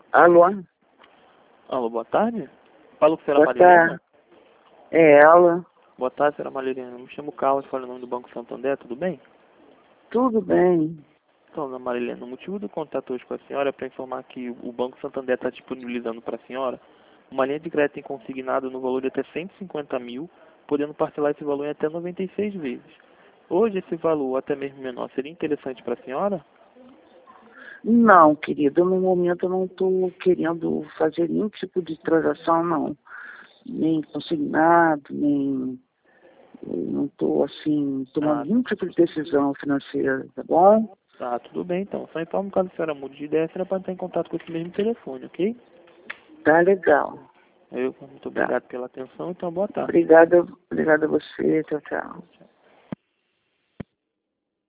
Alô? Alô, boa tarde. Falo com a senhora Boa tarde. Marilena. É ela? Boa tarde, senhora Marilena. Me chamo Carlos, falo em nome do Banco Santander, tudo bem? Tudo bem. Então, dona Marilena, o motivo do contato hoje com a senhora é para informar que o Banco Santander está disponibilizando para a senhora uma linha de crédito consignado no valor de até 150 mil, podendo parcelar esse valor em até 96 vezes. Hoje, esse valor, ou até mesmo menor, seria interessante para a senhora? Não, querida, no momento eu não estou querendo fazer nenhum tipo de transação, não. Nem consignado, nem... Eu não estou, assim, tomando nenhum tipo de decisão financeira, tá bom? Tá, tudo bem então. Só informo caso a senhora mude de ideia, a senhora pode estar em contato com esse mesmo telefone, ok? Tá legal. Muito Tá. obrigado pela atenção, então boa tarde. Obrigada a você. Tchau, tchau.